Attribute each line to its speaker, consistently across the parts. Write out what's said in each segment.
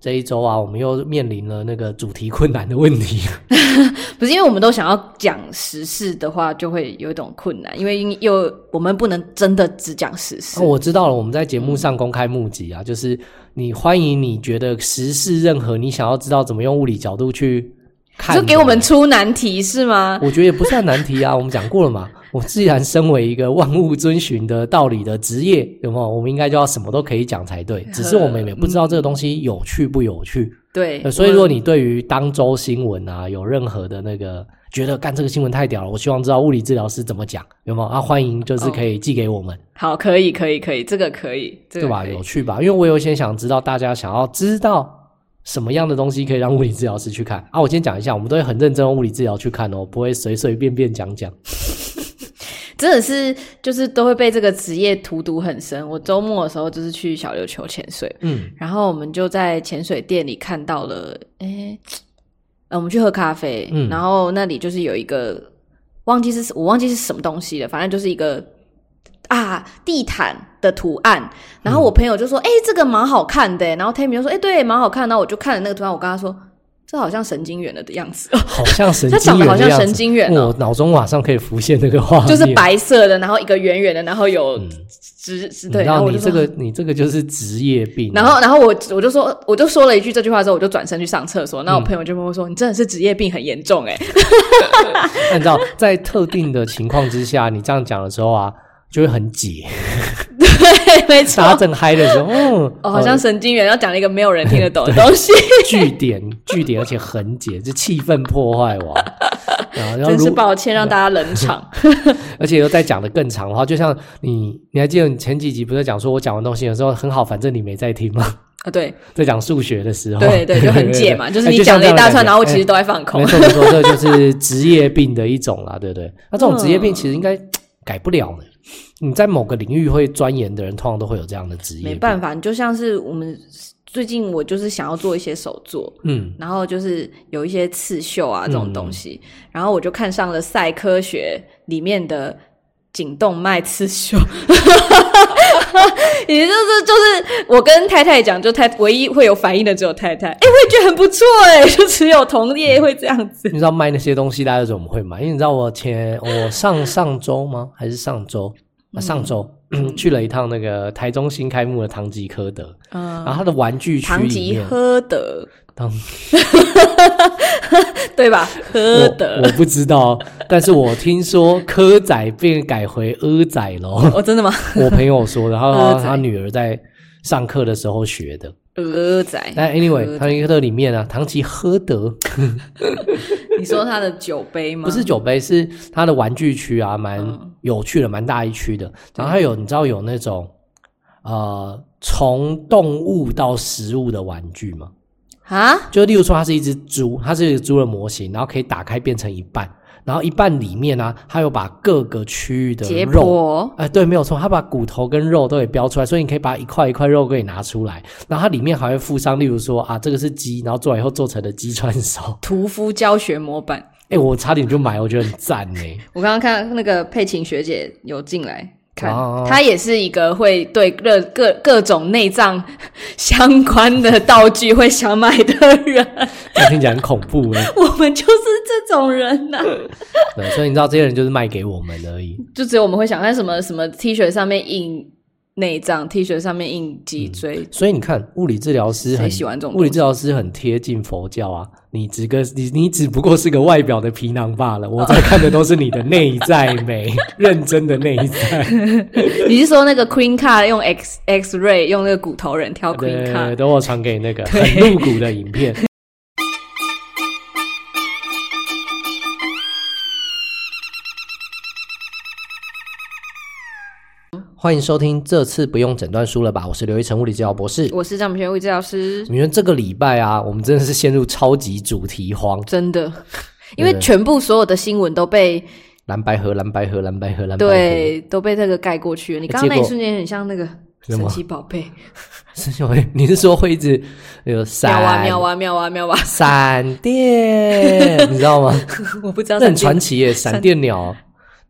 Speaker 1: 这一周啊，我们又面临了那个主题困难的问题。
Speaker 2: 不是因为我们都想要讲时事的话，就会有一种困难，因为我们不能真的只讲时事。
Speaker 1: 我知道了，我们在节目上公开募集啊，就是你欢迎你觉得时事任何你想要知道怎么用物理角度去看，
Speaker 2: 就给我们出难题是吗？
Speaker 1: 我觉得也不算难题啊，我们讲过了嘛。我既然身为一个万物遵循的道理的职业，有没有？我们应该就要什么都可以讲才对。只是我们也不知道这个东西有趣不有趣。
Speaker 2: 对，
Speaker 1: 所以如果你对于当周新闻啊有任何的那个觉得干这个新闻太屌了，我希望知道物理治疗师怎么讲，有没有啊？欢迎就是可以寄给我们。
Speaker 2: 好，可以，这个可以，
Speaker 1: 对吧？有趣吧？因为我有些想知道大家想要知道什么样的东西可以让物理治疗师去看啊。我先讲一下，我们都会很认真用物理治疗去看哦，不会随随便便讲。
Speaker 2: 真的是就是都会被这个职业荼毒很深。我周末的时候就是去小琉球潜水，然后我们就在潜水店里看到了我们去喝咖啡，然后那里就是有一个我忘记是什么东西了，反正就是一个地毯的图案，然后我朋友就说这个蛮好看的，然后 Tammy 就说对蛮好看，然后我就看了那个图案，我跟他说这好像神经元的样子，
Speaker 1: 好像神经元的样子，它
Speaker 2: 长得好像神经元
Speaker 1: 我脑中马上可以浮现那个画面，
Speaker 2: 就是白色的，然后一个圆圆的，然后有对，然后
Speaker 1: 你这个就是职业病。
Speaker 2: 然后我就说了一句这句话之后，我就转身去上厕所，那我朋友就跟我说你真的是职业病很严重
Speaker 1: 那你知道在特定的情况之下你这样讲的时候啊就会很解。
Speaker 2: 对，没错，
Speaker 1: 大家正嗨的时候
Speaker 2: 好像神经元要讲了一个没有人听得懂的东西。
Speaker 1: 句点而且很解，这气氛破坏王。
Speaker 2: 真是抱歉让大家冷场。
Speaker 1: 而且又再讲的更长的话，就像你还记得你前几集不是讲说我讲完东西的时候很好，反正你没在听吗？
Speaker 2: 对，
Speaker 1: 在讲数学的时候，
Speaker 2: 对，就很解嘛，就是你讲了一大串，然后我其实都在放空。
Speaker 1: 没错，这就是职业病的一种啦，对不对？那这种职业病其实应该改不了的。你在某个领域会钻研的人通常都会有这样的职业病。
Speaker 2: 没办法，你就像是我们最近我就是想要做一些手作，然后就是有一些刺绣啊这种东西，然后我就看上了赛科学里面的颈动脉刺绣。也就是我跟太太讲，就唯一会有反应的只有太太，我也觉得很不错就只有同业会这样子。
Speaker 1: 你知道卖那些东西大家怎么会买？因为你知道我上周吗？还是上周去了一趟那个台中新开幕的唐吉诃德，然后他的玩具区里面
Speaker 2: 唐吉诃德对吧？喝的
Speaker 1: 我不知道，但是我听说蚵仔变改回蚵仔咯。
Speaker 2: 真的吗？
Speaker 1: 我朋友说，然后他女儿在上课的时候学的
Speaker 2: 蚵仔。
Speaker 1: 但 anyway 唐吉诃德里面啊，唐吉诃德
Speaker 2: 你说他的酒杯吗？
Speaker 1: 不是酒杯，是他的玩具区啊，蛮有趣的，蛮大一区的。然后还有你知道有那种从动物到食物的玩具吗？就例如说它是一只猪，它是一只猪的模型，然后可以打开变成一半，然后一半里面啊它有把各个区域的肉对，没有错，它把骨头跟肉都给标出来，所以你可以把一块一块肉给拿出来，然后它里面还会附上例如说这个是鸡，然后做完以后做成的鸡串烧
Speaker 2: 屠夫教学模板。
Speaker 1: 我差点就买，我觉得很赞
Speaker 2: 我刚刚看那个佩琴学姐有进来看，他也是一个会对各种内脏相关的道具会想买的人。
Speaker 1: 听起来很恐怖
Speaker 2: 我们就是这种人
Speaker 1: 对，所以你知道这些人就是卖给我们而已，
Speaker 2: 就只有我们会想看什么 T 恤上面印内脏， T 恤上面印脊椎
Speaker 1: 所以你看物理治疗师
Speaker 2: 谁喜欢这种
Speaker 1: 物理治疗师很贴近佛教啊，你只不过是个外表的皮囊罢了，我在看的都是你的内在美认真的内在。
Speaker 2: 你是说那个 Queen Card 用 X-ray 用那个骨头人挑 Queen Card？
Speaker 1: 对，等我传给那个很露骨的影片。欢迎收听，这次不用诊断书了吧？我是刘一成物理治疗博士，
Speaker 2: 我是张明轩物理治疗师。
Speaker 1: 你们这个礼拜啊，我们真的是陷入超级主题荒，
Speaker 2: 真的，因为全部所有的新闻都被
Speaker 1: 蓝白河
Speaker 2: 对，都被这个盖过去了。你刚刚那一瞬间很像那个神奇宝贝。
Speaker 1: 神奇宝贝，你是说会一直有
Speaker 2: 喵啊
Speaker 1: 闪电，你知道吗？
Speaker 2: 我不知道，
Speaker 1: 这很传奇耶，闪电鸟。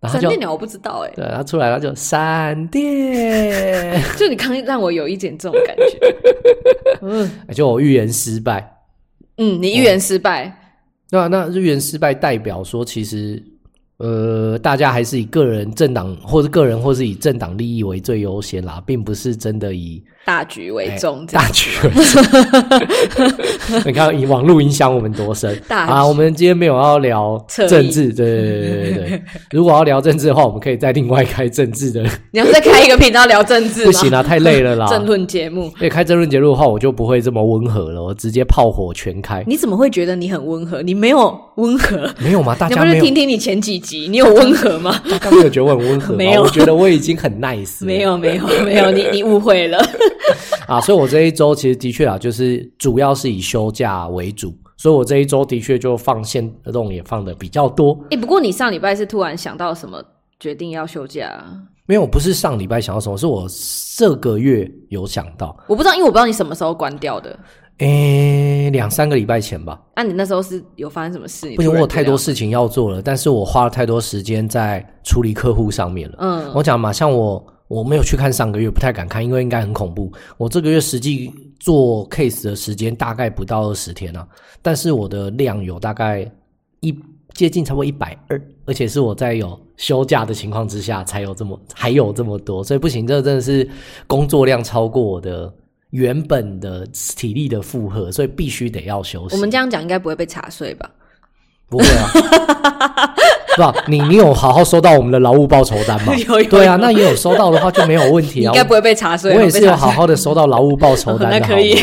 Speaker 1: 然后
Speaker 2: 闪电鸟我不知道
Speaker 1: 对，他出来他就闪电，
Speaker 2: 就你刚让我有一点这种感觉，
Speaker 1: 就我预言失败。
Speaker 2: 你预言失败，
Speaker 1: 那预言失败代表说，其实大家还是以个人政党或是以政党利益为最优先啦，并不是真的以
Speaker 2: 大局为重，
Speaker 1: 大局为重。你看网络影响我们多深啊！我们今天没有要聊政治，对。如果要聊政治的话，我们可以再另外开政治的。
Speaker 2: 你要再开一个频道聊政治吗？
Speaker 1: 不行啊，太累了啦。
Speaker 2: 政论节目，
Speaker 1: 开政论节目的话，我就不会这么温和了，我直接炮火全开。
Speaker 2: 你怎么会觉得你很温和？你没有温和，
Speaker 1: 没有吗？大家没有，
Speaker 2: 你不是听听你前几集，你有温和吗？
Speaker 1: 大家没有觉得我很温和吗？
Speaker 2: 没有，
Speaker 1: 我觉得我已经很 nice 了。
Speaker 2: 没有，你误会了。
Speaker 1: 所以我这一周其实的确就是主要是以休假为主，所以我这一周的确就放限动也放的比较多。
Speaker 2: 不过你上礼拜是突然想到什么决定要休假啊？
Speaker 1: 没有，不是上礼拜想到什么，是我这个月有想到。
Speaker 2: 我不知道，因为我不知道你什么时候关掉的。
Speaker 1: 2-3个礼拜前吧。
Speaker 2: 你那时候是有发生什么事？
Speaker 1: 不行，我有太多事情要做了，但是我花了太多时间在处理客户上面了。我讲嘛，像我没有去看上个月，不太敢看，因为应该很恐怖。我这个月实际做 case 的时间大概不到20天啊，但是我的量有大概接近差不多120，而且是我在有休假的情况之下还有这么多，所以不行，这真的是工作量超过我的原本的体力的负荷，所以必须得要休息。
Speaker 2: 我们这样讲应该不会被查税吧？
Speaker 1: 不会啊。是吧？你有好好收到我们的劳务报酬单吗？
Speaker 2: 有。
Speaker 1: 对啊，那也有收到的话就没有问题啊。
Speaker 2: 你应该不会被查税。
Speaker 1: 我也是有好好的收到劳务报酬单的。
Speaker 2: 那可以。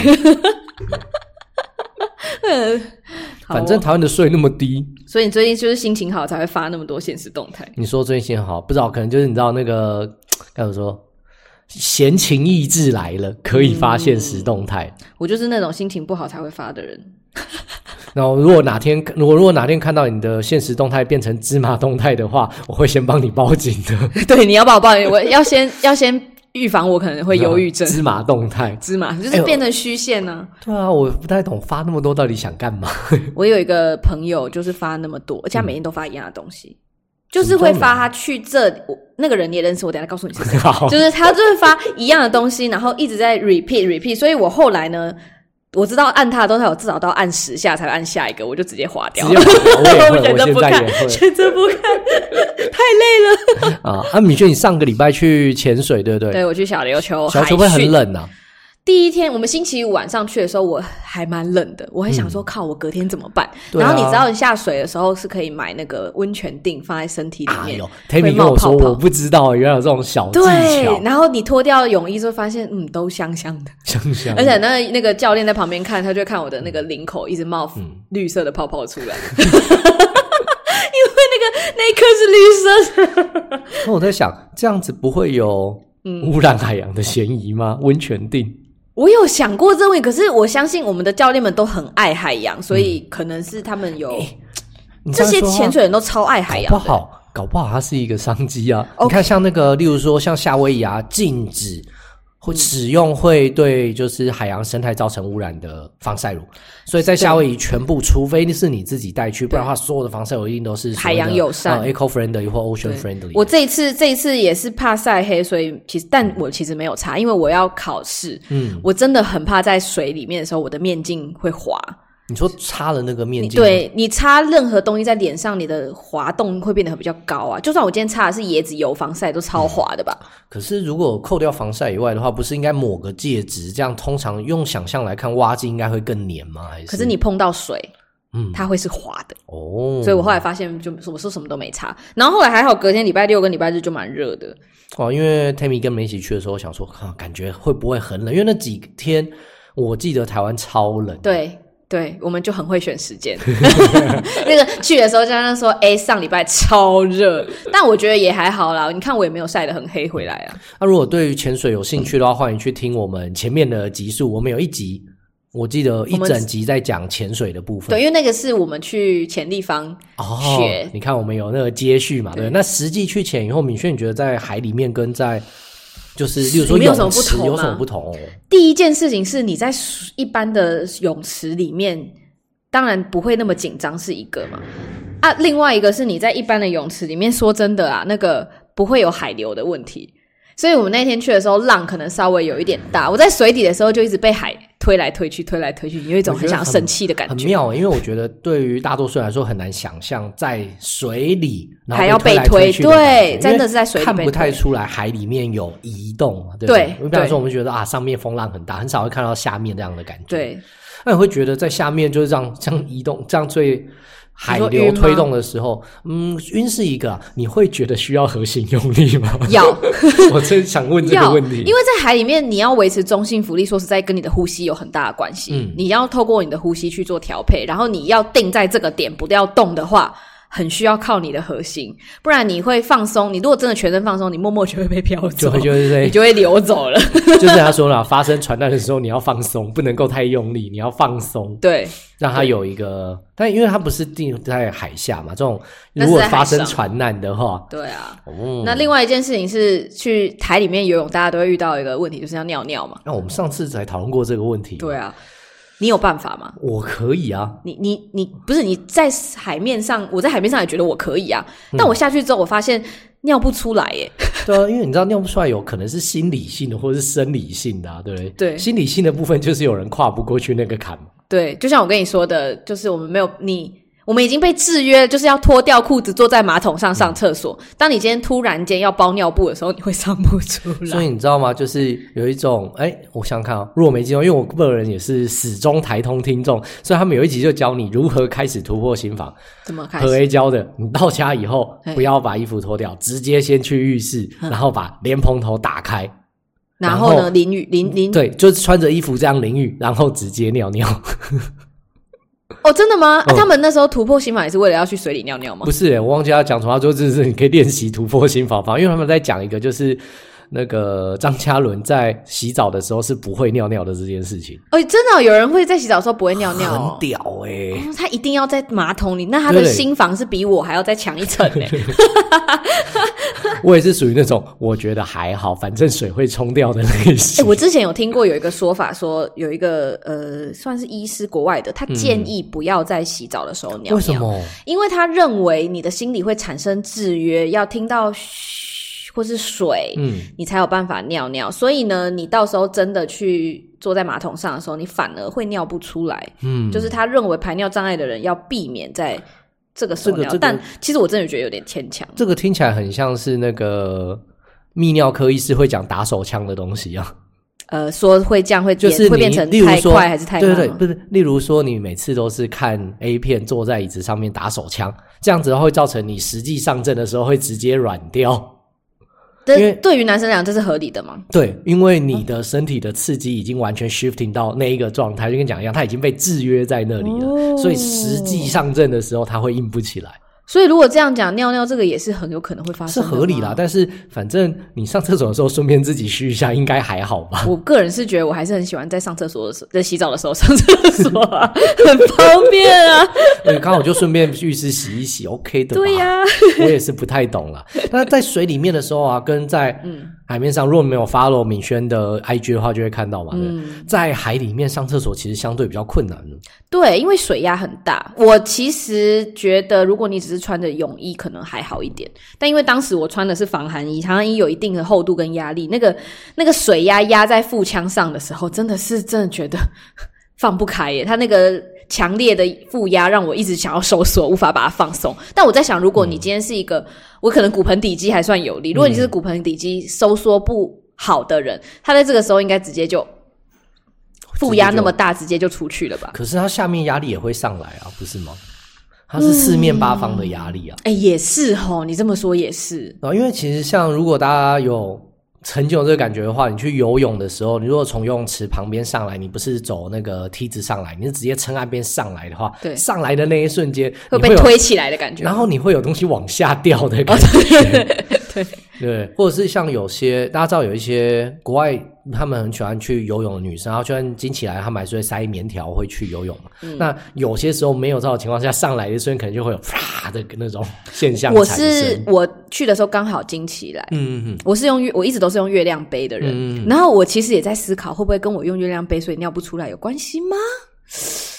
Speaker 1: 反正台湾的税那么低，
Speaker 2: 所以你最近就是心情好才会发那么多限时动态。
Speaker 1: 你说最近心情好，不知道，可能就是你知道那个该怎么说，闲情逸致来了，可以发限时动态。
Speaker 2: 我就是那种心情不好才会发的人。
Speaker 1: 然后如果哪天看到你的限时动态变成芝麻动态的话，我会先帮你报警的。
Speaker 2: 对，你要帮我报警，我要先预防我可能会忧郁症。
Speaker 1: 芝麻动态，
Speaker 2: 芝麻就是变成虚线呢。
Speaker 1: 对啊，我不太懂发那么多到底想干嘛。
Speaker 2: 我有一个朋友就是发那么多，而且他每天都发一样的东西。就是会发他去那个人你也认识，我等一下告诉你是谁。就是他就是发一样的东西，然后一直在 repeat， 所以我后来呢，我知道按他的都有至少到按10下才会按下一个，我就直接划掉。
Speaker 1: 我
Speaker 2: 选择不看，选择不看，太累了。
Speaker 1: 米轩，你上个礼拜去潜水对不对？
Speaker 2: 对，我去小琉球。
Speaker 1: 小琉球会很冷啊。
Speaker 2: 第一天我们星期五晚上去的时候，我还蛮冷的，我还想说靠，我隔天怎么办？然后你知道你下水的时候是可以买那个温泉锭放在身体里面。
Speaker 1: Tammy 跟我说我不知道原来有这种小技巧。
Speaker 2: 对，然后你脱掉泳衣之后发现都香香的，
Speaker 1: 香香的。
Speaker 2: 而且那个教练在旁边看，他就看我的那个领口一直冒绿色的泡泡出来。因为那一颗是绿色的。
Speaker 1: 那我在想，这样子不会有污染海洋的嫌疑吗？温泉锭。
Speaker 2: 我有想过这个问题，可是我相信我们的教练们都很爱海洋，所以可能是他们有这些潜水人都超爱海洋的。
Speaker 1: 搞不好它是一个商机啊。你看像那个例如说像夏威夷禁止会使用会对就是海洋生态造成污染的防晒乳，所以在夏威夷全部除非是你自己带去，不然的话所有的防晒乳一定都是
Speaker 2: 海洋友善
Speaker 1: eco friendly 或 ocean friendly。
Speaker 2: 我这一次也是怕晒黑，所以但我其实没有擦，因为我要考试。我真的很怕在水里面的时候我的面镜会滑。
Speaker 1: 你说擦了那个面镜，
Speaker 2: 对，你擦任何东西在脸上，你的滑动会变得比较高啊。就算我今天擦的是椰子油防晒，都超滑的吧。
Speaker 1: 可是如果扣掉防晒以外的话，不是应该抹个介质，这样通常用想象来看，挖镜应该会更黏吗？还是？
Speaker 2: 可是你碰到水，它会是滑的哦。所以我后来发现，就我说什么都没擦。然后后来还好，隔天礼拜六跟礼拜日就蛮热的。
Speaker 1: 因为 Tammy 跟我们一起去的时候，我想说，感觉会不会很冷？因为那几天我记得台湾超冷。
Speaker 2: 对，我们就很会选时间。那个去的时候，加上说，上礼拜超热，但我觉得也还好啦。你看我也没有晒得很黑回来啊。
Speaker 1: 那如果对于潜水有兴趣的话，欢迎去听我们前面的集数。我们有一集，我记得一整集在讲潜水的部分。
Speaker 2: 对，因为那个是我们去潜地方学。
Speaker 1: 你看我们有那个接续嘛？对。那实际去潜以后，敏轩你觉得在海里面跟在就是例如说泳池有什么不同？
Speaker 2: 第一件事情是你在一般的泳池里面当然不会那么紧张是一个嘛， 啊，另外一个是你在一般的泳池里面，说真的啊，那个不会有海流的问题。所以我们那天去的时候浪可能稍微有一点大，我在水底的时候就一直被海推来推去，有一种很想生气的感觉。
Speaker 1: 很妙，因为我觉得对于大多数人来说很难想象在水里然后
Speaker 2: 还要被推，对，真的是在水里被推，
Speaker 1: 看不太出来海里面有移动，对不对？比方说我们觉得啊，上面风浪很大，很少会看到下面这样的感觉。
Speaker 2: 对，
Speaker 1: 那你会觉得在下面就是这样移动，这样最海流推动的时候，晕是一个，你会觉得需要核心用力吗？
Speaker 2: 要，
Speaker 1: 我真想问这个问题，
Speaker 2: 因为在海里面你要维持中性浮力，说实在跟你的呼吸有很大的关系，你要透过你的呼吸去做调配，然后你要定在这个点不要动的话，很需要靠你的核心，不然你会放松，你如果真的全身放松，你默默就会被飘走，你就会流走了。
Speaker 1: 就是他说了，发生传染的时候你要放松，不能够太用力，你要放松，
Speaker 2: 对，
Speaker 1: 让它有一个，但因为它不是定在海下嘛，这种如果发生传染的话，
Speaker 2: 对啊。那另外一件事情是去海里面游泳，大家都会遇到一个问题，就是要尿尿嘛。
Speaker 1: 那我们上次才讨论过这个问题。
Speaker 2: 对啊。你有办法吗？
Speaker 1: 我可以啊。
Speaker 2: 你不是你在海面上，我在海面上也觉得我可以啊，但我下去之后我发现尿不出来耶。
Speaker 1: 对啊，因为你知道尿不出来有可能是心理性的或者是生理性的啊，对不对？
Speaker 2: 对，
Speaker 1: 心理性的部分就是有人跨不过去那个坎。
Speaker 2: 对，就像我跟你说的，就是我们已经被制约，就是要脱掉裤子坐在马桶上上厕所。当你今天突然间要包尿布的时候，你会上不出来。
Speaker 1: 所以你知道吗？就是有一种，我想想看啊，如果没记错，因为我个人也是始终台通听众，所以他们有一集就教你如何开始突破心防。
Speaker 2: 怎么开始？
Speaker 1: 何 A 教的，你到家以后不要把衣服脱掉，直接先去浴室，然后把莲蓬头打开，
Speaker 2: 然后呢淋浴，
Speaker 1: 对，就是穿着衣服这样淋浴，然后直接尿尿。
Speaker 2: 哦，真的吗？他们那时候突破心防也是为了要去水里尿尿吗？
Speaker 1: 不是我忘记他讲什么，他说这是你可以练习突破心防法，因为他们在讲一个就是那个张嘉伦在洗澡的时候是不会尿尿的这件事情。
Speaker 2: 真的有人会在洗澡的时候不会尿尿
Speaker 1: 很屌
Speaker 2: 他一定要在马桶里，那他的心防是比我还要再强一层
Speaker 1: 我也是属于那种我觉得还好，反正水会冲掉的类型。
Speaker 2: 我之前有听过有一个说法，说有一个算是医师国外的，他建议不要在洗澡的时候尿尿。
Speaker 1: 为什么？
Speaker 2: 因为他认为你的心里会产生制约，要听到嘘或是水，你才有办法尿尿。所以呢，你到时候真的去坐在马桶上的时候，你反而会尿不出来。就是他认为排尿障碍的人要避免在这个时候尿，但其实我真的觉得有点牵强。
Speaker 1: 这个听起来很像是那个泌尿科医师会讲打手枪的东西啊。
Speaker 2: 说会这样会
Speaker 1: 就是
Speaker 2: 会变成太快还是太慢？
Speaker 1: 对，不是，例如说你每次都是看 A 片坐在椅子上面打手枪，这样子会造成你实际上阵的时候会直接软掉。
Speaker 2: 因为对于男生来讲这是合理的吗？
Speaker 1: 对，因为你的身体的刺激已经完全 shifting 到那一个状态，就跟讲一样，它已经被制约在那里了，所以实际上阵的时候它会硬不起来。
Speaker 2: 所以如果这样讲，尿尿这个也是很有可能会发生的，
Speaker 1: 是合理啦。但是反正你上厕所的时候顺便自己嘘一下，应该还好吧？
Speaker 2: 我个人是觉得我还是很喜欢在上厕所的时候，在洗澡的时候上厕所啊，很方便啊。
Speaker 1: 刚好就顺便浴室洗一洗 ，OK 的吧？
Speaker 2: 对呀，
Speaker 1: 我也是不太懂啦。那在水里面的时候啊，跟在海面上，如果没有 follow 敏轩的 IG 的话，就会看到嘛。在海里面上厕所其实相对比较困难的。
Speaker 2: 对，因为水压很大。我其实觉得，如果你只是穿着泳衣，可能还好一点。但因为当时我穿的是防寒衣，防寒衣有一定的厚度跟压力，那个水压在腹腔上的时候，真的觉得放不开耶。它那个强烈的负压让我一直想要收缩，无法把它放松。但我在想，如果你今天是一个我可能骨盆底肌还算有力，如果你是骨盆底肌收缩不好的人，他在这个时候应该直接就负压那么大，直接就出去了吧？
Speaker 1: 可是他下面压力也会上来啊，不是吗？它是四面八方的压力啊。
Speaker 2: 也是齁，你这么说也是。
Speaker 1: 因为其实像如果大家有曾经有这个感觉的话，你去游泳的时候，你如果从游泳池旁边上来，你不是走那个梯子上来，你是直接撑岸边上来的话，
Speaker 2: 对，
Speaker 1: 上来的那一瞬间
Speaker 2: 会被推起来的感觉，
Speaker 1: 然后你会有东西往下掉的感觉。对，或者是像有些大家知道有一些国外他们很喜欢去游泳的女生，然后就算经起来他们还是会塞棉条会去游泳嘛。那有些时候没有这种情况下上来的瞬间可能就会有啪的那种现象产生。
Speaker 2: 我去的时候刚好经起来，我一直都是用月亮杯的人，然后我其实也在思考会不会跟我用月亮杯所以尿不出来有关系吗？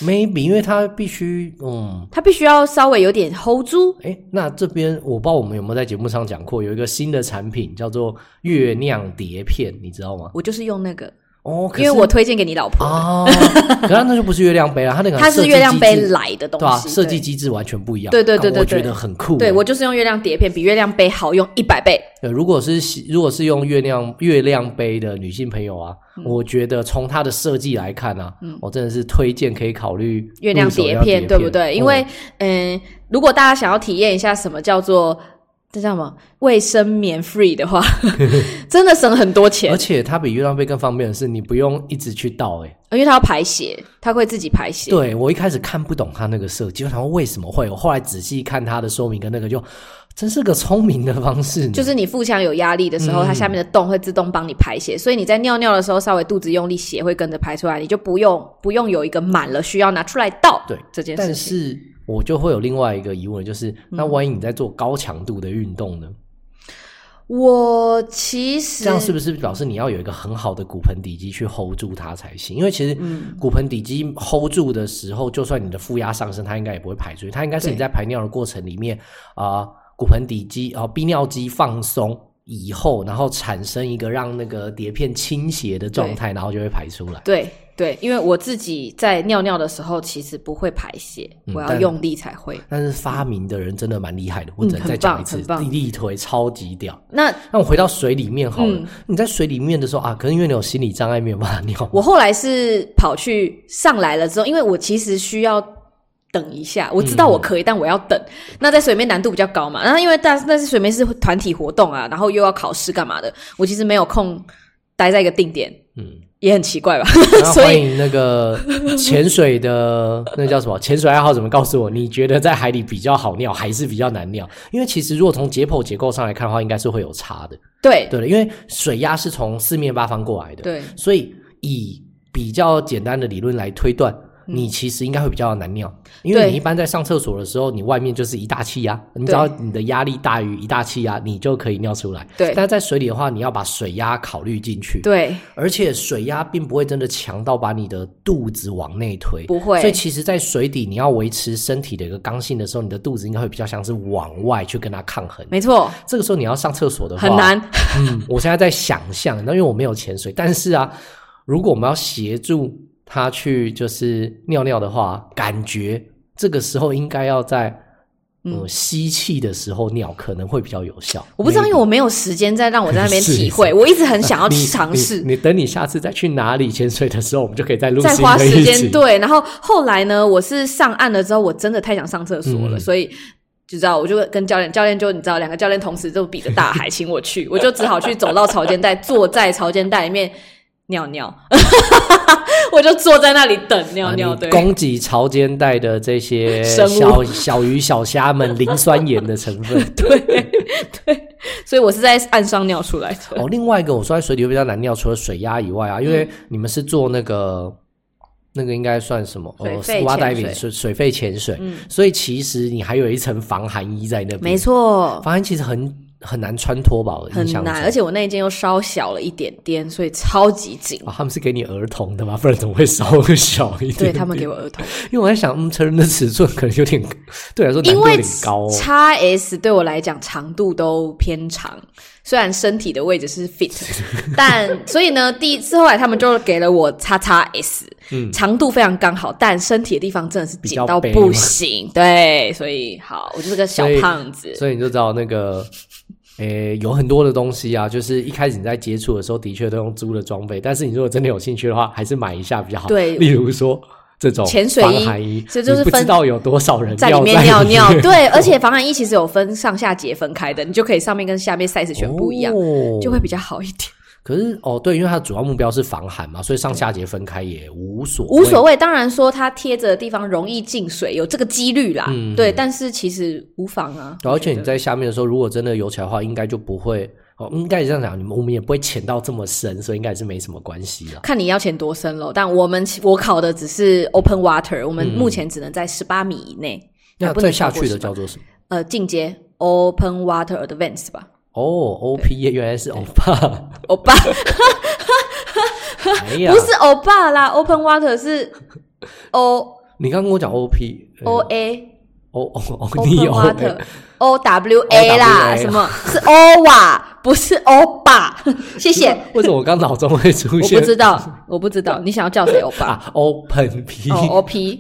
Speaker 1: maybe 因为它必须
Speaker 2: 它必须要稍微有点 hold 住。
Speaker 1: 那这边我不知道我们有没有在节目上讲过，有一个新的产品叫做月亮碟片，你知道吗？
Speaker 2: 我就是用那个
Speaker 1: 因
Speaker 2: 为我推荐给你老婆
Speaker 1: 可是那就不是月亮杯啦，它是月亮杯
Speaker 2: 来的东西，
Speaker 1: 对啊，设计机制完全不一样。
Speaker 2: 对，
Speaker 1: 我觉得很酷。
Speaker 2: 对，我就是用月亮碟片，比月亮杯好用100倍。
Speaker 1: 对，如果是用月亮杯的女性朋友啊，我觉得从它的设计来看啊，我真的是推荐可以考虑
Speaker 2: 月亮碟片，对不对？因为如果大家想要体验一下什么叫做这叫什么卫生棉 free 的话真的省很多钱，
Speaker 1: 而且它比月亮杯更方便的是你不用一直去倒
Speaker 2: 因为它要排血，它会自己排血。
Speaker 1: 对，我一开始看不懂它那个设计，我想说为什么会，我后来仔细看它的说明跟那个就真是个聪明的方式，
Speaker 2: 就是你腹腔有压力的时候，它下面的洞会自动帮你排血，所以你在尿尿的时候稍微肚子用力，血会跟着排出来，你就不用有一个满了需要拿出来倒。
Speaker 1: 对
Speaker 2: 这件事情，
Speaker 1: 但是我就会有另外一个疑问，就是那万一你在做高强度的运动呢？
Speaker 2: 我其实
Speaker 1: 这样是不是表示你要有一个很好的骨盆底肌去 hold 住它才行？因为其实骨盆底肌 hold 住的时候，就算你的负压上升，它应该也不会排出去，它应该是你在排尿的过程里面骨盆底肌泌尿肌放松以后，然后产生一个让那个碟片倾斜的状态，然后就会排出来。
Speaker 2: 对，因为我自己在尿尿的时候其实不会排血，我要用力才会。
Speaker 1: 但是发明的人真的蛮厉害的，我只能再讲一次，力推超级屌。那我回到水里面好了，你在水里面的时候可能因为你有心理障碍没有办法尿。我
Speaker 2: 后来是跑去上来了之后，因为我其实需要等一下，我知道我可以但我要等。那在水面难度比较高嘛，然后因为但是水面是团体活动然后又要考试干嘛的，我其实没有空待在一个定点。也很奇怪吧所以
Speaker 1: 欢迎那个潜水的那叫什么潜水爱好者们告诉我，你觉得在海里比较好尿还是比较难尿？因为其实如果从解剖结构上来看的话，应该是会有差的。对，因为水压是从四面八方过来的，对，所以以比较简单的理论来推断，你其实应该会比较难尿，因为你一般在上厕所的时候，你外面就是一大气压，你只要你的压力大于一大气压，你就可以尿出来。对，但在水里的话，你要把水压考虑进去。对，而且水压并不会真的强到把你的肚子往内推，不会。所以其实在水底你要维持身体的一个刚性的时候，你的肚子应该会比较像是往外去跟它抗衡。没错，这个时候你要上厕所的话很难。我现在在想象，因为我没有潜水，但是如果我们要协助他去就是尿尿的话，感觉这个时候应该要在吸气的时候尿可能会比较有效。我不知道，因为我没有时间再让我在那边体会我一直很想要尝试。你等你下次再去哪里潜水的时候，我们就可以再录再花时间。对，然后后来呢，我是上岸了之后我真的太想上厕所了，所以就知道我就跟教练就你知道两个教练同时就比着大海请我去我就只好去走到潮间带，坐在潮间带里面尿尿我就坐在那里等尿尿。对，供给潮间带的这些小鱼小虾们磷酸盐的成分对，所以我是在岸上尿出来的。另外一个我说在水里会比较难尿，除了水压以外因为你们是做那个应该算什么scuba diving 水肺潜水，所以其实你还有一层防寒衣在那边。没错，防寒衣其实很难穿脱吧，很难，而且我那一件又稍小了一点点，所以超级紧。他们是给你儿童的吗？不然怎么会稍小一点点？对，他们给我儿童，因为我在想成人的尺寸可能有点对我来说难度有点高XS 对我来讲长度都偏长，虽然身体的位置是 fit 但所以呢后来他们就给了我 XS，长度非常刚好，但身体的地方真的是紧到不行。对，所以好，我就是个小胖子。所以你就知道那个有很多的东西就是一开始你在接触的时候的确都用租的装备，但是你如果真的有兴趣的话还是买一下比较好。对，例如说这种潜水衣，防寒衣，这就是不知道有多少人在里面尿尿对，而且防寒衣其实有分上下节分开的，你就可以上面跟下面 size 全不一样，就会比较好一点。可是对，因为它的主要目标是防寒嘛，所以上下节分开也无所谓。当然说它贴着的地方容易进水，有这个几率啦。对，但是其实无妨啊。而且你在下面的时候，如果真的游起来的话，应该就不会应该这样讲，我们也不会潜到这么深，所以应该也是没什么关系啦。看你要潜多深咯，但我考的只是 open water， 我们目前只能在18米以内。那再下去的叫做什么？进阶 open water advance 吧。OP 原来是欧巴不是欧巴啦 ，Open Water 是你刚跟我讲
Speaker 2: OA
Speaker 1: 你有
Speaker 2: OWA 啦，什么是 O 哇，不是欧巴，谢谢。
Speaker 1: 为什么我刚脑中会出现？
Speaker 2: 我不知道，你想要叫谁欧巴
Speaker 1: ？Open P
Speaker 2: OP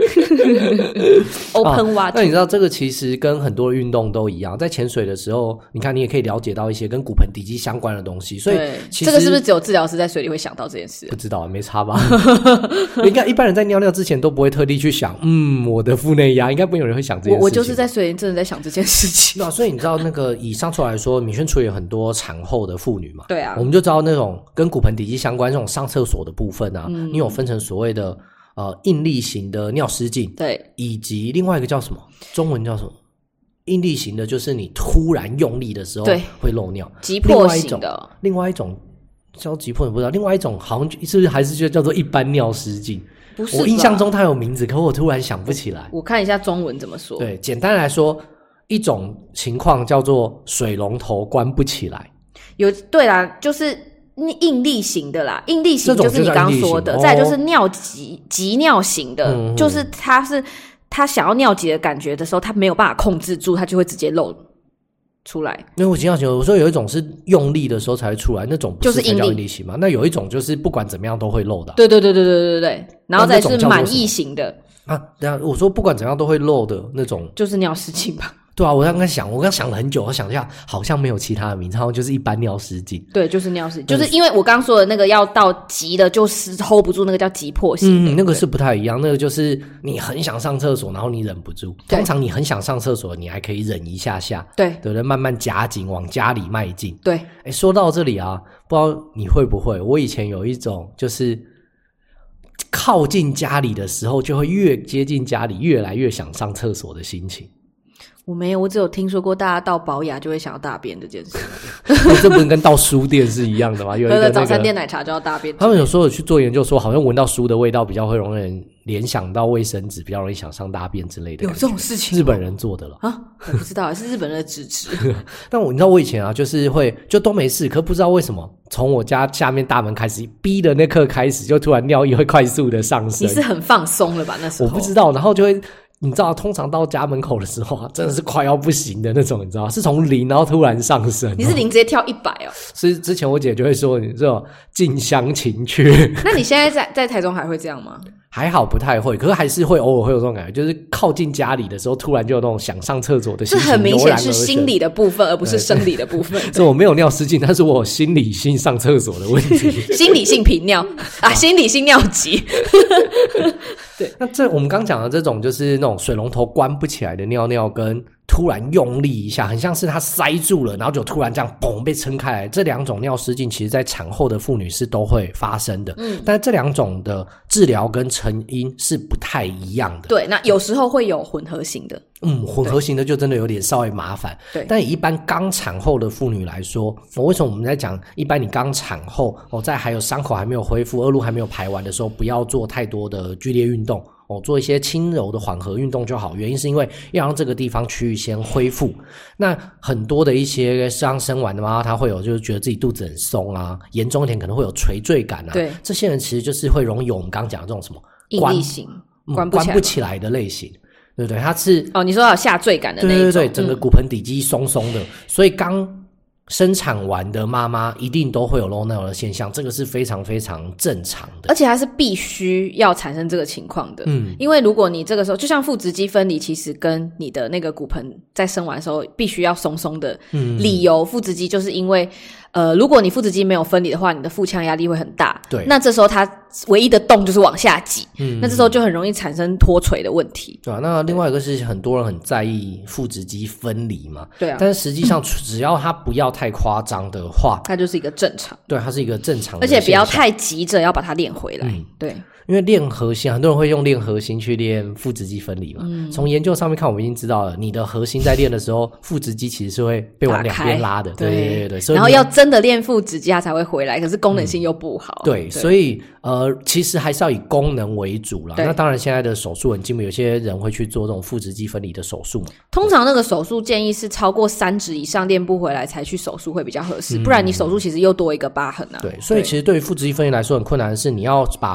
Speaker 2: Open Water。
Speaker 1: 那你知道这个其实跟很多运动都一样，在潜水的时候，你看你也可以了解到一些跟骨盆底肌相关的东西。所以其实
Speaker 2: 这个是不是只有治疗师在水里会想到这件事？
Speaker 1: 不知道，没差吧？应该一般人在尿尿之前都不会特地去想，我的腹内压，应该不会有人会想这件事情。
Speaker 2: 我就是在水里真的在想这件事情。
Speaker 1: 对啊，所以你知道那个以上述来说，米宣处有很多产后的妇女嘛？
Speaker 2: 对啊，
Speaker 1: 我们就知道那种跟骨盆底肌相关这种上厕所的部分啊，你有分成所谓的应力型的尿失禁，
Speaker 2: 对，
Speaker 1: 以及另外一个叫什么？中文叫什么？应力型的就是你突然用力的时候会漏尿，
Speaker 2: 急迫型的。
Speaker 1: 另外一种叫急迫，你不知道。另外一种好像是不是还是就叫做一般尿失禁？
Speaker 2: 不是吧，
Speaker 1: 我印象中它有名字，可我突然想不起来。
Speaker 2: 我看一下中文怎么说。
Speaker 1: 对，简单来说，一种情况叫做水龙头关不起来。
Speaker 2: 对啦，就是应力型的啦，应力型就是你刚刚说的，再来就是尿急尿型的，就是他想要尿急的感觉的时候，他没有办法控制住，他就会直接漏出来。
Speaker 1: 因为我急尿型，我说有一种是用力的时候才会出来，那种不是才叫应力型嘛？那有一种就是不管怎么样都会漏的。
Speaker 2: 对，然后再是满溢型的
Speaker 1: 啊。等一下我说不管怎样都会漏的那种，
Speaker 2: 就是尿失禁吧。
Speaker 1: 对啊，我刚想了很久，我想一下，好像没有其他的名字，好像就是一般尿失禁。
Speaker 2: 对，就是尿失禁，就是因为我刚刚说的那个要到急的，就是 hold 不住，那个叫急迫型的。
Speaker 1: 那个是不太一样，那个就是你很想上厕所，然后你忍不住。通常你很想上厕所，你还可以忍一下下，对不对？慢慢夹紧往家里迈进。
Speaker 2: 对，
Speaker 1: 说到这里啊，不知道你会不会？我以前有一种就是靠近家里的时候，就会越接近家里，越来越想上厕所的心情。
Speaker 2: 我没有，我只有听说过大家到宝雅就会想要大便这件事。
Speaker 1: 这不是跟到书店是一样的吗？有一个、
Speaker 2: 喝了早餐店奶茶就要大便。
Speaker 1: 他们有时候有去做研究说，好像闻到书的味道比较会容易人联想到卫生纸，比较容易想上大便之类的。
Speaker 2: 有这种事情？
Speaker 1: 日本人做的了
Speaker 2: 啊？我不知道，是日本人的纸质。
Speaker 1: 但你知道我以前啊，就是会就都没事，可不知道为什么从我家下面大门开始逼的那刻开始，就突然尿意会快速的上升。
Speaker 2: 你是很放松了吧？那时候
Speaker 1: 我不知道，然后就会。你知道通常到家门口的时候啊，真的是快要不行的那种，你知道是从0然后突然上升。
Speaker 2: 你是0直接跳100哦。
Speaker 1: 所以之前我姐就会说你这种近乡情怯。
Speaker 2: 那你现在在台中还会这样吗？
Speaker 1: 还好不太会，可是还是会偶尔会有这种感觉，就是靠近家里的时候突然就有那种想上厕所的心情，
Speaker 2: 这很明显是心理的部分而不是生理的部分。
Speaker 1: 所以我没有尿失禁，但是我有心理性上厕所的问题。
Speaker 2: 心理性频尿啊，心理性尿急。对，
Speaker 1: 那这我们刚讲的这种就是那种水龙头关不起来的尿尿，跟突然用力一下，很像是它塞住了，然后就突然这样嘣被撑开来。这两种尿失禁其实在产后的妇女是都会发生的，但是这两种的治疗跟成因是不太一样的。
Speaker 2: 对，那有时候会有混合型的。
Speaker 1: 混合型的就真的有点稍微麻烦。对，但以一般刚产后的妇女来说，为什么我们在讲一般你刚产后在还有伤口还没有恢复、恶露还没有排完的时候，不要做太多的剧烈运动做一些轻柔的缓和运动就好。原因是因为要让这个地方区域先恢复。那很多的一些刚生完的妈，她会有就是觉得自己肚子很松啊，严重一点可能会有垂坠感啊。对，这些人其实就是会容易有我们刚刚讲的这种什么
Speaker 2: 应力型关
Speaker 1: 不起来的类型。对不对？它是
Speaker 2: 你说有下坠感的那一种。
Speaker 1: 对，整个骨盆底肌松松的，所以刚生产完的妈妈一定都会有漏尿的现象，这个是非常非常正常的，
Speaker 2: 而且它是必须要产生这个情况的。因为如果你这个时候就像腹直肌分离，其实跟你的那个骨盆在生完的时候必须要松松的理由，腹直肌就是因为如果你腹直肌没有分离的话，你的腹腔压力会很大。对，那这时候它唯一的动就是往下挤，那这时候就很容易产生脱垂的问题。
Speaker 1: 对啊，那另外一个是很多人很在意腹直肌分离嘛。
Speaker 2: 对啊，
Speaker 1: 但是实际上只要它不要太夸张的话，
Speaker 2: 它就是一个正常。
Speaker 1: 对，它是一个正常的，
Speaker 2: 而且不要太急着要把它练回来。对。
Speaker 1: 因为练核心，很多人会用练核心去练腹直肌分离嘛。从研究上面看，我们已经知道了，你的核心在练的时候，腹直肌其实是会被往两边拉的。对，所以
Speaker 2: 然后要真的练腹直肌，它才会回来，可是功能性又不好。
Speaker 1: 对，所以其实还是要以功能为主啦。那当然，现在的手术很进步，有些人会去做这种腹直肌分离的手术嘛。
Speaker 2: 通常那个手术建议是超过3指以上练不回来才去手术会比较合适，不然你手术其实又多一个疤痕啊。
Speaker 1: 对，所以其实对于腹直肌分离来说很困难的是，你要把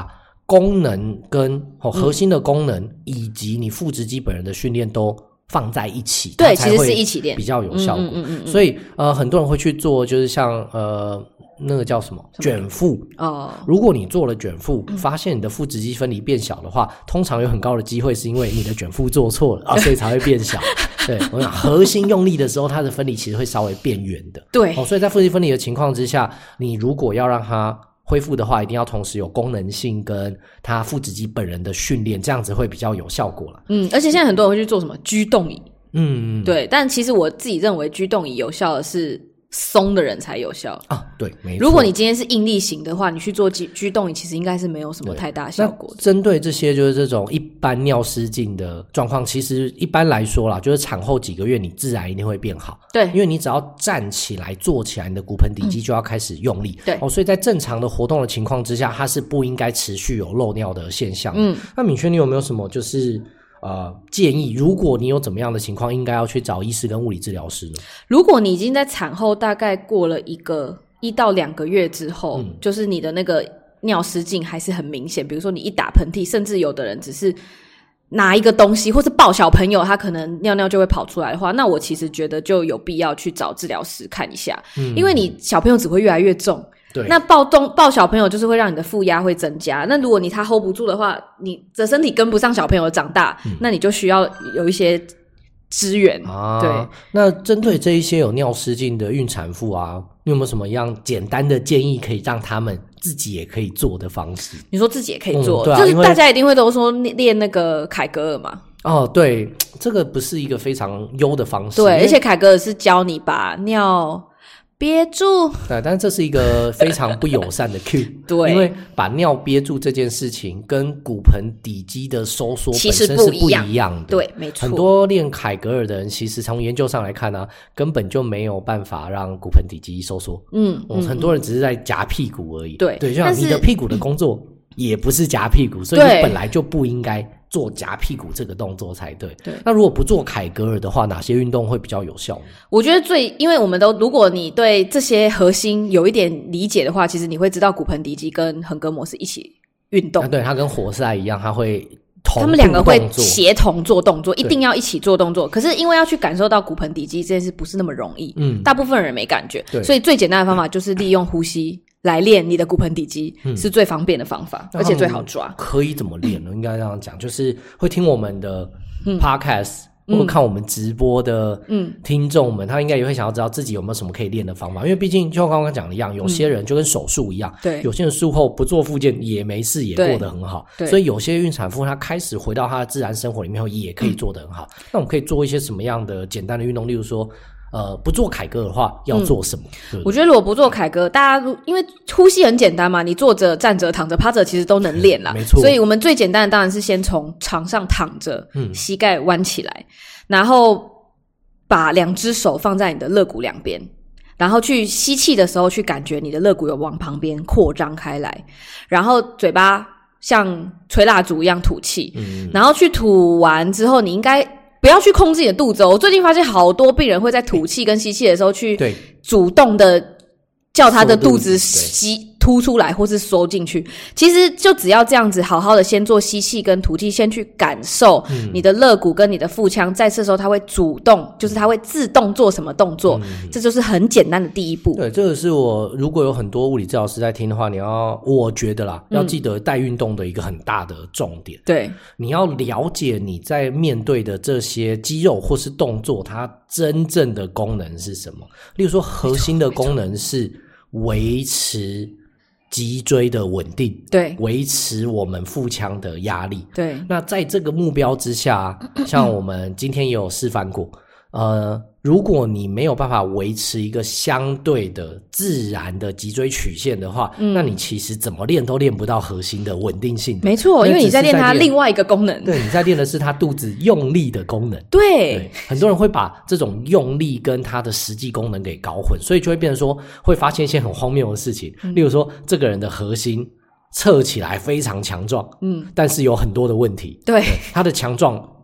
Speaker 1: 功能跟核心的功能以及你腹直肌本人的训练都放在一起，
Speaker 2: 对，其实是一起练
Speaker 1: 比较有效果。所以很多人会去做，就是像那个叫什么卷腹哦。如果你做了卷腹，发现你的腹直肌分离变小的话，通常有很高的机会是因为你的卷腹做错了所以才会变小。对，我想核心用力的时候，它的分离其实会稍微变圆的。
Speaker 2: 对，
Speaker 1: 所以在腹直肌分离的情况之下，你如果要让它恢复的话，一定要同时有功能性跟他腹直肌本人的训练，这样子会比较有效果了。
Speaker 2: 而且现在很多人会去做什么居动椅。对，但其实我自己认为居动椅有效的是松的人才有效啊，
Speaker 1: 对，没错。
Speaker 2: 如果你今天是应力型的话，你去做居动椅，其实应该是没有什么太大效果的。
Speaker 1: 针对这些就是这种一般尿失禁的状况，其实一般来说啦，就是产后几个月你自然一定会变好。
Speaker 2: 对，
Speaker 1: 因为你只要站起来、坐起来，你的骨盆底肌就要开始用力。
Speaker 2: 对，
Speaker 1: 所以在正常的活动的情况之下，它是不应该持续有漏尿的现象。那敏轩，你有没有什么就是建议，如果你有怎么样的情况，应该要去找医师跟物理治疗师呢？
Speaker 2: 如果你已经在产后大概过了1到2个月之后，就是你的那个尿失禁还是很明显，比如说你一打喷嚏，甚至有的人只是拿一个东西或是抱小朋友，他可能尿尿就会跑出来的话，那我其实觉得就有必要去找治疗师看一下。因为你小朋友只会越来越重，
Speaker 1: 对，
Speaker 2: 那抱小朋友就是会让你的负压会增加，那如果他 hold 不住的话，你的身体跟不上小朋友的长大，那你就需要有一些支援对。
Speaker 1: 那针对这一些有尿失禁的孕产妇啊，你有没有什么样简单的建议可以让他们自己也可以做的方式？
Speaker 2: 你说自己也可以做，就是大家一定会都说练那个凯格尔嘛。
Speaker 1: 对，这个不是一个非常优的方式。
Speaker 2: 对，而且凯格尔是教你把尿憋住。
Speaker 1: 对，但是这是一个非常不友善的 cue
Speaker 2: 对，
Speaker 1: 因为把尿憋住这件事情跟骨盆底肌的收缩本身是不一样的。
Speaker 2: 对，没错。
Speaker 1: 很多练凯格尔的人，其实从研究上来看呢，根本就没有办法让骨盆底肌收缩。很多人只是在夹屁股而已。对，就像你的屁股的工作也不是夹屁股，所以你本来就不应该做夹屁股这个动作才对。那如果不做凯格尔的话，哪些运动会比较有效呢？
Speaker 2: 我觉得因为我们如果你对这些核心有一点理解的话，其实你会知道骨盆底肌跟横膈膜是一起运动。
Speaker 1: 对，它跟活塞一样，它会
Speaker 2: 他们两个会协同做动作，一定要一起做动作。可是因为要去感受到骨盆底肌这件事不是那么容易，大部分人没感觉，所以最简单的方法就是利用呼吸来练你的骨盆底肌，是最方便的方法，而且最好抓。
Speaker 1: 可以怎么练呢？应该这样讲，就是会听我们的 podcast，或者看我们直播的听众们，他应该也会想要知道自己有没有什么可以练的方法。因为毕竟就像刚刚讲的一样，有些人就跟手术一样，对，有些人术后不做复健也没事，也过得很好。所以有些孕产妇她开始回到她的自然生活里面后，也可以做得很好。那我们可以做一些什么样的简单的运动？例如说不做凯格尔的话要做什么？
Speaker 2: 我觉得如果不做凯格尔，大家因为呼吸很简单嘛，你坐着、站着、躺着、趴着其实都能练啦。
Speaker 1: 没错。
Speaker 2: 所以我们最简单的当然是先从床上躺着，膝盖弯起来，然后把2只手放在你的肋骨两边，然后去吸气的时候去感觉你的肋骨有往旁边扩张开来，然后嘴巴像吹蜡烛一样吐气，然后去吐完之后，你应该不要去控制你的肚子我最近发现好多病人会在吐气跟吸气的时候去主动的叫他的肚子凸出来或是缩进去。其实就只要这样子好好的先做吸气跟吐气，先去感受你的肋骨跟你的腹腔在这时候它会主动，就是它会自动做什么动作，这就是很简单的第一步。
Speaker 1: 对，这个是我如果有很多物理治疗师在听的话，我觉得啦，要记得带运动的一个很大的重点。
Speaker 2: 对，
Speaker 1: 你要了解你在面对的这些肌肉或是动作它真正的功能是什么。例如说核心的功能是维持脊椎的稳定，
Speaker 2: 对，
Speaker 1: 维持我们腹腔的压力，
Speaker 2: 对。
Speaker 1: 那在这个目标之下，像我们今天也有示范过，如果你没有办法维持一个相对的自然的脊椎曲线的话，那你其实怎么练都练不到核心的稳定性的。
Speaker 2: 没错，因为你在练它另外一个功能。
Speaker 1: 对，你在练的是它肚子用力的功能。
Speaker 2: 对，
Speaker 1: 很多人会把这种用力跟它的实际功能给搞混，所以就会变成说会发现一些很荒谬的事情。例如说这个人的核心测起来非常强壮，但是有很多的问题。
Speaker 2: 对，
Speaker 1: 他的强壮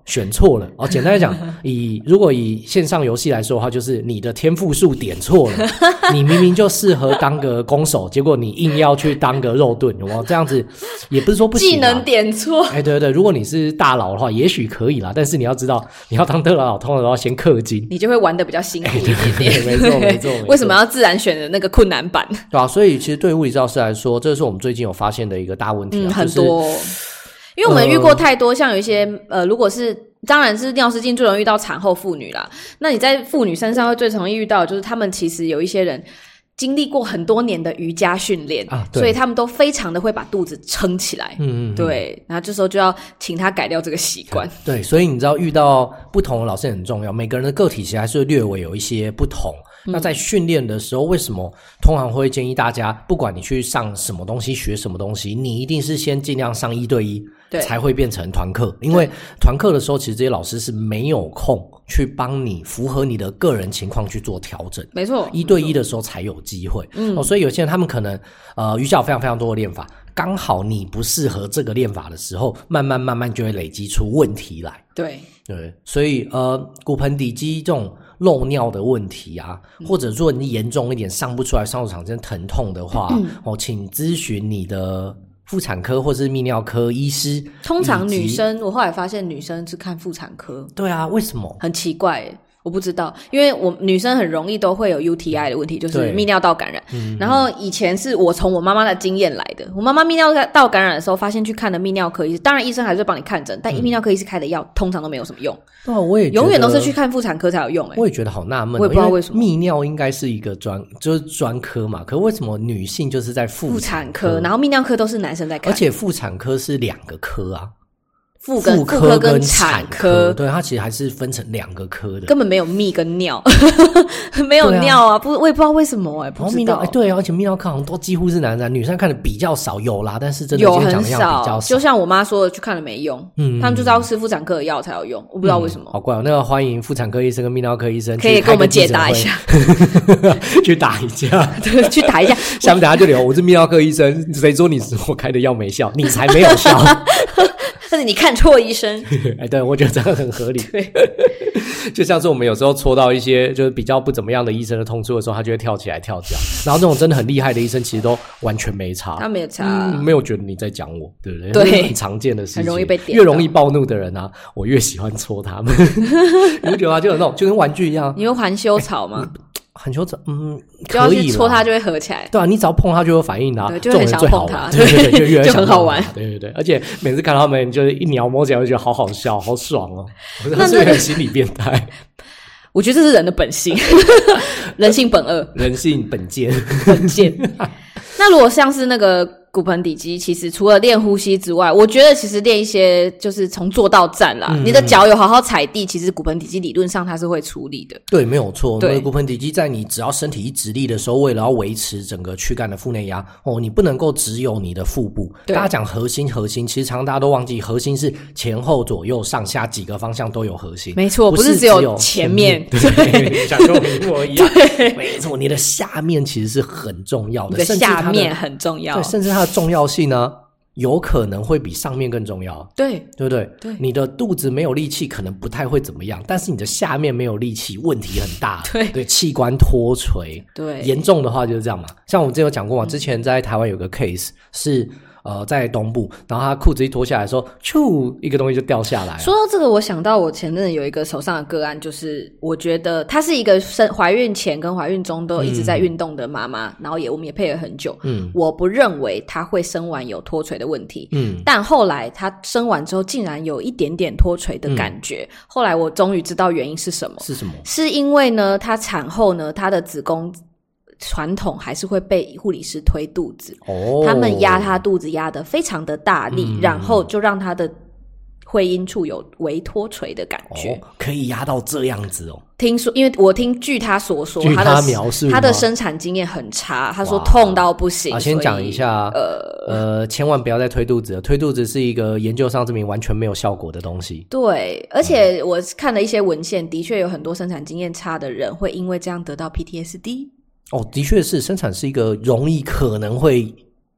Speaker 1: 选错了简单来讲如果以线上游戏来说的话，就是你的天赋树点错了你明明就适合当个攻手，结果你硬要去当个肉盾，有没有这样子？也不是说不行，
Speaker 2: 技能点错。
Speaker 1: 对对，如果你是大佬的话也许可以啦，但是你要知道你要当大佬通常都要先氪金，
Speaker 2: 你就会玩得比较辛苦一点点
Speaker 1: 没错没错
Speaker 2: 为什么要自然选的那个困难版？
Speaker 1: 对啊，所以其实对物理治疗师来说，这是我们最近有发现的一个大问题
Speaker 2: 很多因为我们遇过太多像有一些如果是当然是尿失禁最容易遇到产后妇女啦，那你在妇女身上会最容易遇到的就是他们其实有一些人经历过很多年的瑜伽训练所以他们都非常的会把肚子撑起来对，然后这时候就要请他改掉这个习惯。
Speaker 1: 对，所以你知道遇到不同的老师很重要，每个人的个体其实还是略微有一些不同那在训练的时候，为什么通常会建议大家不管你去上什么东西学什么东西，你一定是先尽量上1对1才会变成团课，因为团课的时候其实这些老师是没有空去帮你符合你的个人情况去做调整，
Speaker 2: 没错
Speaker 1: ，1对1的时候才有机会所以有些人他们可能瑜伽有非常非常多的练法，刚好你不适合这个练法的时候，慢慢就会累积出问题来。
Speaker 2: 对，
Speaker 1: 所以骨盆底肌这种漏尿的问题啊，或者说你严重一点上不出来，上手场真疼痛的话请咨询你的妇产科或是泌尿科医师。
Speaker 2: 通常女生，我后来发现女生是看妇产科。
Speaker 1: 对啊，为什么？
Speaker 2: 很奇怪耶，我不知道，因为我女生很容易都会有 UTI 的问题，就是泌尿道感染然后以前是我从我妈妈的经验来的，我妈妈泌尿道感染的时候发现去看了泌尿科医师，当然医生还是会帮你看诊，但泌尿科医师开的药通常都没有什么用
Speaker 1: 我也
Speaker 2: 永远都是去看妇产科才有用
Speaker 1: 我也觉得好纳闷
Speaker 2: 我也不知道为什么。
Speaker 1: 泌尿应该是一个就是专科嘛，可为什么女性就是在妇产科，
Speaker 2: 然后泌尿科都是男生在看，
Speaker 1: 而且妇产科是2个科啊，
Speaker 2: 妇科跟产科，
Speaker 1: 对，它其实还是分成2个科的，
Speaker 2: 根本没有泌跟尿没有尿啊，我也不知道为什么不知道
Speaker 1: 对啊，而且泌尿科好像都几乎是男生，女生看的比较少，有啦，但是真的
Speaker 2: 有很
Speaker 1: 讲的样比较少，
Speaker 2: 就像我妈说的去看了没用他们就是要吃妇产科的药才有用，我不知道为什么
Speaker 1: 好怪那个欢迎妇产科医生跟泌尿科医生
Speaker 2: 可以跟我们解答一下
Speaker 1: 去打一架
Speaker 2: 对，去打一架
Speaker 1: 下面等下就聊我是泌尿科医生，谁说我开的药没效，你才没有效
Speaker 2: 但是你看错医生
Speaker 1: 对，我觉得这样很合理
Speaker 2: 对
Speaker 1: 就像是我们有时候戳到一些就是比较不怎么样的医生的痛处的时候，他就会跳起来跳脚然后那种真的很厉害的医生其实都完全没差，
Speaker 2: 他没有差
Speaker 1: 没有觉得你在讲我，对不对？
Speaker 2: 对，
Speaker 1: 很常见的事情，
Speaker 2: 很容易被点，
Speaker 1: 越容易暴怒的人啊我越喜欢戳他们你不觉得吗？就有那种就跟玩具一样，
Speaker 2: 你会含羞草吗？
Speaker 1: 含羞草
Speaker 2: 就要去戳它就会合起来，
Speaker 1: 对啊，你只要碰它就有反应啦，
Speaker 2: 对，就很想碰它，
Speaker 1: 对，就越
Speaker 2: 就很好玩，
Speaker 1: 对对对，而且每次看到他们就是一挠摸起来就觉得好好笑好爽哦，他是不是很心理变态？
Speaker 2: 我觉得这是人的本性人性本恶，
Speaker 1: 人性本贱
Speaker 2: 那如果像是那个骨盆底肌，其实除了练呼吸之外，我觉得其实练一些就是从坐到站啦你的脚有好好踩地，其实骨盆底肌理论上它是会处理的，
Speaker 1: 对，没有错。
Speaker 2: 对，
Speaker 1: 骨盆底肌在你只要身体一直立的时候，为了要维持整个躯干的腹内压你不能够只有你的腹部，大家讲核心其实常常大家都忘记核心是前后左右上下几个方向都有核心，
Speaker 2: 没错，不是只有前面
Speaker 1: 对，想跟我一模一样对，没错，你的下面其实是很重要的，
Speaker 2: 你的下面很重要，
Speaker 1: 对，甚至它的重要性呢有可能会比上面更重要，
Speaker 2: 对
Speaker 1: 不对？
Speaker 2: 对，
Speaker 1: 你的肚子没有力气可能不太会怎么样，但是你的下面没有力气问题很大，对，器官脱垂，对，严重的话就是这样嘛。像我们之前有讲过嘛，之前在台湾有个 case 是在东部，然后他裤子一脱下来的时候，咻，一个东西就掉下来了。
Speaker 2: 说到这个，我想到我前阵有一个手上的个案，就是我觉得她是一个怀孕前跟怀孕中都一直在运动的妈妈，然后我们也配了很久。我不认为她会生完有脱垂的问题。但后来她生完之后竟然有一点点脱垂的感觉。后来我终于知道原因是什么。是什么？是因为呢，她产后呢，她的子宫传统还是会被护理师推肚子，他们压他肚子压得非常的大力，然后就让他的会阴处有微脱垂的感觉。
Speaker 1: 可以压到这样子哦。
Speaker 2: 听说，因为我据他所说，
Speaker 1: 据他描述，
Speaker 2: 他的生产经验很差，他说痛到不行。
Speaker 1: 先讲一下，千万不要再推肚子了，推肚子是一个研究上证明完全没有效果的东西。
Speaker 2: 对，而且我看了一些文献，的确有很多生产经验差的人会因为这样得到 PTSD。
Speaker 1: 的确是，生产是一个可能会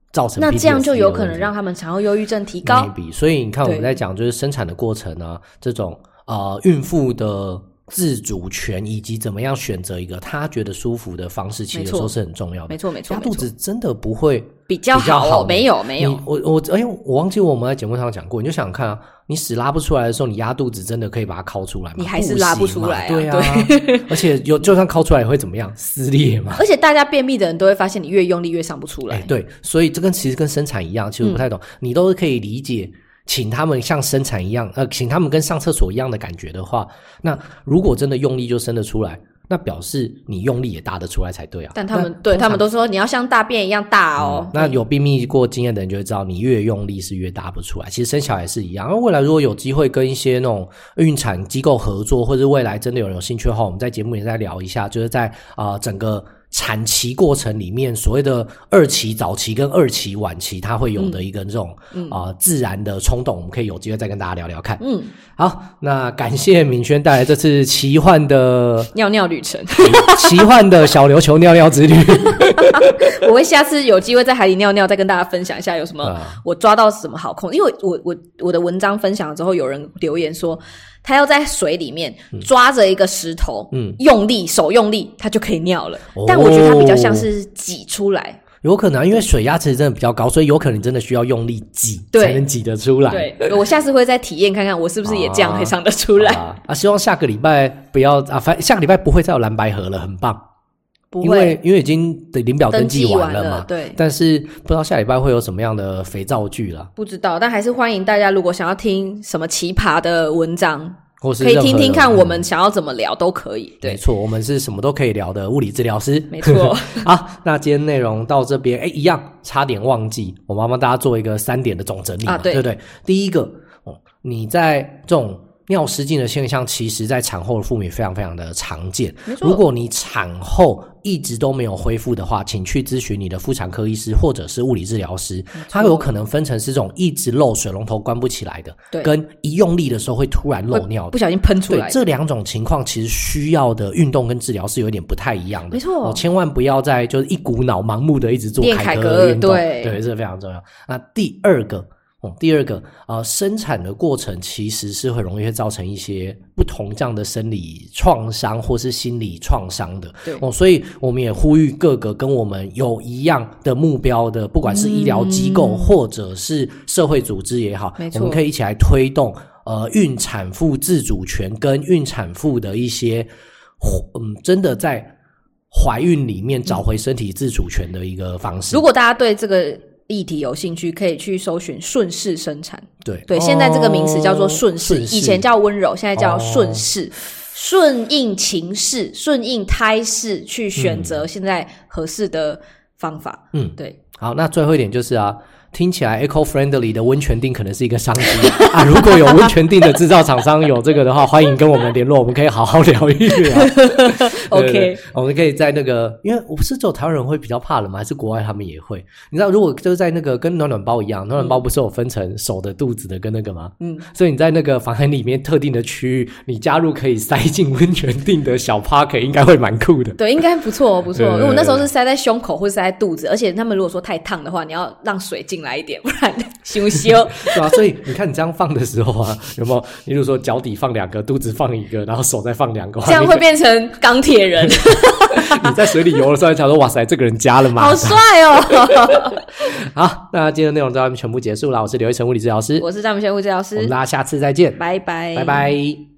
Speaker 1: 造成 PTSD
Speaker 2: 那这样就有可能让他们产后忧郁症提高。
Speaker 1: maybe， 所以你看我们在讲就是生产的过程啊，这种孕妇的自主权以及怎么样选择一个她觉得舒服的方式，其实有时候是很重要的。
Speaker 2: 没错，
Speaker 1: 压肚子真的不会
Speaker 2: 比较好没有。
Speaker 1: 我忘记我们在节目上讲过，你就想想看啊，你屎拉不出来的时候，你压肚子真的可以把它抠出来吗？
Speaker 2: 你还是拉不出来啊。
Speaker 1: 对啊，而且就算抠出来也会怎么样？撕裂嘛。
Speaker 2: 而且大家便秘的人都会发现，你越用力越上不出来。
Speaker 1: 对，所以这其实跟生产一样，其实我不太懂，你都可以理解。请他们像生产一样，请他们跟上厕所一样的感觉的话，那如果真的用力就生得出来，那表示你用力也大得出来才对啊。
Speaker 2: 但他们都说你要像大便一样大哦。
Speaker 1: 那有便秘过经验的人就会知道，你越用力是越大不出来。其实生小孩是一样。未来如果有机会跟一些那种孕产机构合作，或者未来真的有人有兴趣的话，我们在节目里再聊一下，就是在整个产期过程里面所谓的2期早期跟2期晚期它会有的一个这种自然的冲动，我们可以有机会再跟大家聊聊看。好，那感谢敏轩带来这次奇幻的
Speaker 2: 尿尿旅程
Speaker 1: 奇幻的小琉球尿尿之旅
Speaker 2: 我会下次有机会在海里尿尿再跟大家分享一下有什么我抓到什么好控，因为我的文章分享了之后有人留言说他要在水里面抓着一个石头用力手用力他就可以尿了，但我觉得它比较像是挤出来。
Speaker 1: 有可能因为水压其实真的比较高，所以有可能你真的需要用力挤才能挤得出来。
Speaker 2: 对，我下次会再体验看看我是不是也这样可以上得出来。
Speaker 1: 希望下个礼拜不要反正下个礼拜不会再有蓝白河了，很棒。
Speaker 2: 不会，
Speaker 1: 因为已经领表登记完了嘛。
Speaker 2: 对，
Speaker 1: 但是不知道下礼拜会有什么样的肥皂剧啦。
Speaker 2: 不知道，但还是欢迎大家如果想要听什么奇葩的文章
Speaker 1: 或是
Speaker 2: 可以听听看我们想要怎么聊都可以。对，
Speaker 1: 没错，我们是什么都可以聊的物理治疗师。
Speaker 2: 没错
Speaker 1: 好，那今天内容到这边一样差点忘记，我们要帮大家做一个3点的总整理嘛，对不对？第一个你在这种尿失禁的现象，其实在产后的妇女非常非常的常见。如果你产后一直都没有恢复的话，请去咨询你的妇产科医师或者是物理治疗师。它有可能分成是这种一直漏水龙头关不起来的，跟一用力的时候会突然漏尿的，
Speaker 2: 不小心喷出来的。
Speaker 1: 对，这2种情况其实需要的运动跟治疗是有点不太一样的。
Speaker 2: 没错，
Speaker 1: 千万不要再就是一股脑盲目的一直做凯格运动。对，这非常重要。那第二个生产的过程其实是很容易会造成一些不同这样的生理创伤或是心理创伤的。所以我们也呼吁各个跟我们有一样的目标的，不管是医疗机构或者是社会组织也好，我们可以一起来推动孕产妇自主权跟孕产妇的一些真的在怀孕里面找回身体自主权的一个方式。
Speaker 2: 如果大家对这个议题有兴趣，可以去搜寻顺势生产。
Speaker 1: 对，
Speaker 2: 现在这个名词叫做顺势，以前叫温柔，现在叫顺势。顺应情势，顺应胎势去选择现在合适的方法。对。
Speaker 1: 好，那最后一点就是听起来 eco-friendly 的温泉锭可能是一个商机如果有温泉锭的制造厂商有这个的话，欢迎跟我们联络，我们可以好好聊一聊。OK， 我们可以在那个，因为我不是只有台湾人会比较怕冷吗？还是国外他们也会？你知道，如果就是在那个跟暖暖包一样，暖暖包不是有分成手的、肚子的跟那个吗？所以你在那个房间里面特定的区域，你加入可以塞进温泉锭的小 pocket， 应该会蛮酷的。
Speaker 2: 对，应该不错不错。因为我那时候是塞在胸口或是塞在肚子，而且他们如果说太烫的话，你要让水进来一点，不然羞羞。
Speaker 1: 对啊，所以你看你这样放的时候有没有？例如说脚底放2个，肚子放1个，然后手再放2个，
Speaker 2: 这样会变成钢铁人。
Speaker 1: 你在水里游的时候想说，哇塞，这个人加了吗？
Speaker 2: 好帅哦！
Speaker 1: 好，那今天的内容到这边全部结束了。我是刘一成物理治疗师，
Speaker 2: 我是张明轩物理治疗师，
Speaker 1: 我们大家下次再见，
Speaker 2: 拜拜，
Speaker 1: 拜拜。